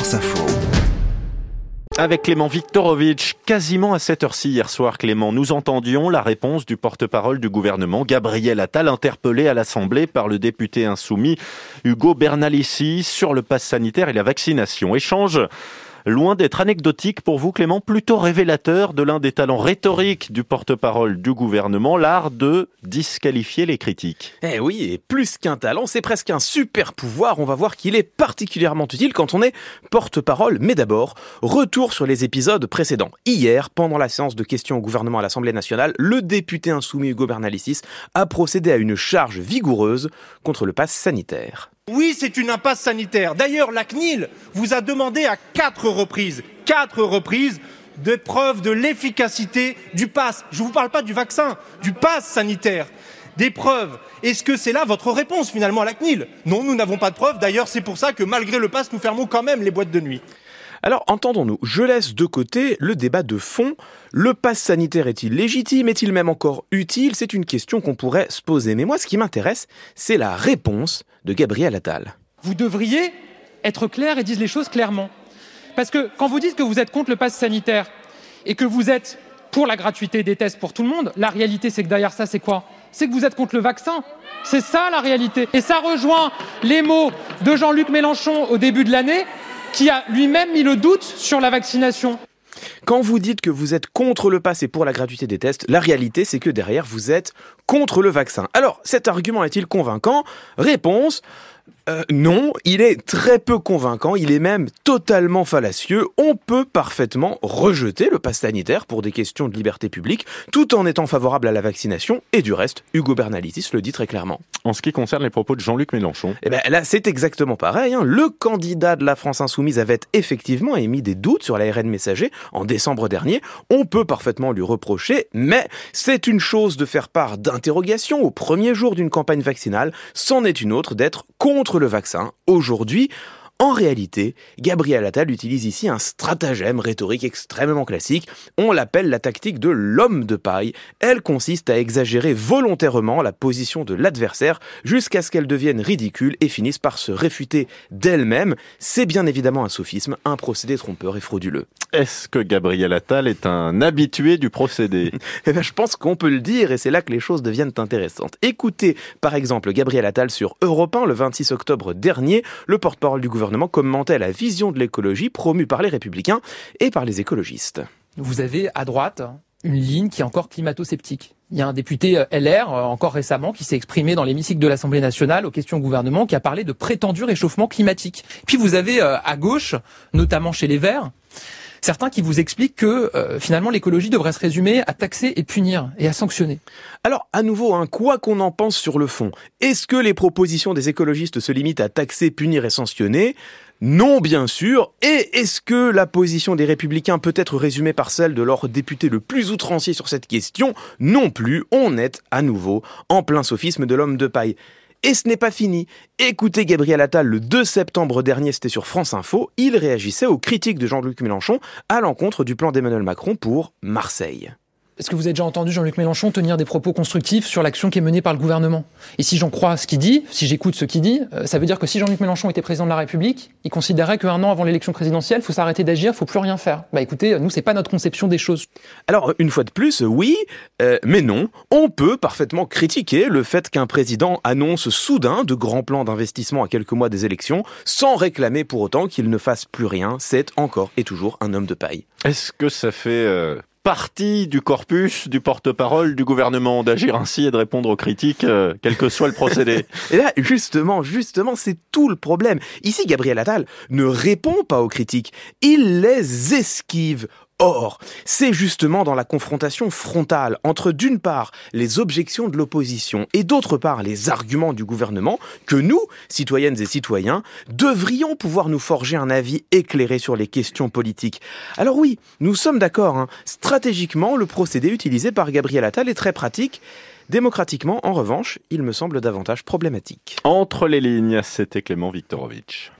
France Info. Avec Clément Viktorovitch, quasiment à cette heure-ci hier soir, Clément, nous entendions la réponse du porte-parole du gouvernement, Gabriel Attal, interpellé à l'Assemblée par le député insoumis Ugo Bernalicis sur le pass sanitaire et la vaccination. Échange loin d'être anecdotique pour vous, Clément, plutôt révélateur de l'un des talents rhétoriques du porte-parole du gouvernement, l'art de disqualifier les critiques. Eh oui, et plus qu'un talent, c'est presque un super pouvoir. On va voir qu'il est particulièrement utile quand on est porte-parole. Mais d'abord, retour sur les épisodes précédents. Hier, pendant la séance de questions au gouvernement à l'Assemblée nationale, le député insoumis Ugo Bernalicis a procédé à une charge vigoureuse contre le pass sanitaire. Oui, c'est une impasse sanitaire. D'ailleurs, la CNIL vous a demandé à 4 reprises, des preuves de l'efficacité du pass. Je ne vous parle pas du vaccin, du pass sanitaire. Des preuves. Est-ce que c'est là votre réponse finalement à la CNIL ? Non, nous n'avons pas de preuves. D'ailleurs, c'est pour ça que malgré le pass, nous fermons quand même les boîtes de nuit. Alors, entendons-nous, je laisse de côté le débat de fond. Le pass sanitaire est-il légitime ? Est-il même encore utile ? C'est une question qu'on pourrait se poser. Mais moi, ce qui m'intéresse, c'est la réponse de Gabriel Attal. Vous devriez être clair et dire les choses clairement. Parce que quand vous dites que vous êtes contre le pass sanitaire et que vous êtes pour la gratuité des tests pour tout le monde, la réalité, c'est que derrière ça, c'est quoi ? C'est que vous êtes contre le vaccin. C'est ça, la réalité. Et ça rejoint les mots de Jean-Luc Mélenchon au début de l'année, qui a lui-même mis le doute sur la vaccination. Quand vous dites que vous êtes contre le pass et pour la gratuité des tests, la réalité c'est que derrière vous êtes contre le vaccin. Alors, cet argument est-il convaincant ? Réponse, non, il est très peu convaincant, il est même totalement fallacieux. On peut parfaitement rejeter le pass sanitaire pour des questions de liberté publique, tout en étant favorable à la vaccination, et du reste, Ugo Bernalicis le dit très clairement. En ce qui concerne les propos de Jean-Luc Mélenchon, là, c'est exactement pareil. Le candidat de la France Insoumise avait effectivement émis des doutes sur l'ARN messager en décembre dernier. On peut parfaitement lui reprocher, mais c'est une chose de faire part d'interrogations au premier jour d'une campagne vaccinale, c'en est une autre d'être contre le vaccin. Aujourd'hui, en réalité, Gabriel Attal utilise ici un stratagème rhétorique extrêmement classique. On l'appelle la tactique de l'homme de paille. Elle consiste à exagérer volontairement la position de l'adversaire jusqu'à ce qu'elle devienne ridicule et finisse par se réfuter d'elle-même. C'est bien évidemment un sophisme, un procédé trompeur et frauduleux. Est-ce que Gabriel Attal est un habitué du procédé ? Je pense qu'on peut le dire et c'est là que les choses deviennent intéressantes. Écoutez par exemple Gabriel Attal sur Europe 1 le 26 octobre dernier. Le porte-parole du gouvernement commentait la vision de l'écologie promue par les Républicains et par les écologistes. Vous avez à droite une ligne qui est encore climato-sceptique. Il y a un député LR, encore récemment, qui s'est exprimé dans l'hémicycle de l'Assemblée nationale aux questions au gouvernement, qui a parlé de prétendu réchauffement climatique. Puis vous avez à gauche, notamment chez les Verts, certains qui vous expliquent que finalement l'écologie devrait se résumer à taxer et punir et à sanctionner. Alors à nouveau, quoi qu'on en pense sur le fond, est-ce que les propositions des écologistes se limitent à taxer, punir et sanctionner ? Non, bien sûr. Et est-ce que la position des Républicains peut être résumée par celle de leur député le plus outrancier sur cette question ? Non plus. On est à nouveau en plein sophisme de l'homme de paille. Et ce n'est pas fini. Écoutez Gabriel Attal le 2 septembre dernier, c'était sur France Info, il réagissait aux critiques de Jean-Luc Mélenchon à l'encontre du plan d'Emmanuel Macron pour Marseille. Est-ce que vous avez déjà entendu Jean-Luc Mélenchon tenir des propos constructifs sur l'action qui est menée par le gouvernement ? Et si j'en crois ce qu'il dit, si j'écoute ce qu'il dit, ça veut dire que si Jean-Luc Mélenchon était président de la République, il considérait qu'un an avant l'élection présidentielle, il faut s'arrêter d'agir, il faut plus rien faire. Écoutez, nous, c'est pas notre conception des choses. Alors, une fois de plus, oui, mais non, on peut parfaitement critiquer le fait qu'un président annonce soudain de grands plans d'investissement à quelques mois des élections, sans réclamer pour autant qu'il ne fasse plus rien. C'est encore et toujours un homme de paille. Est-ce que ça fait partie du corpus du porte-parole du gouvernement d'agir ainsi et de répondre aux critiques, quel que soit le procédé ? Et là, justement, c'est tout le problème. Ici, Gabriel Attal ne répond pas aux critiques, il les esquive. Or, c'est justement dans la confrontation frontale entre d'une part les objections de l'opposition et d'autre part les arguments du gouvernement que nous, citoyennes et citoyens, devrions pouvoir nous forger un avis éclairé sur les questions politiques. Alors oui, nous sommes d'accord, stratégiquement, le procédé utilisé par Gabriel Attal est très pratique. Démocratiquement, en revanche, il me semble davantage problématique. Entre les lignes, c'était Clément Viktorovitch.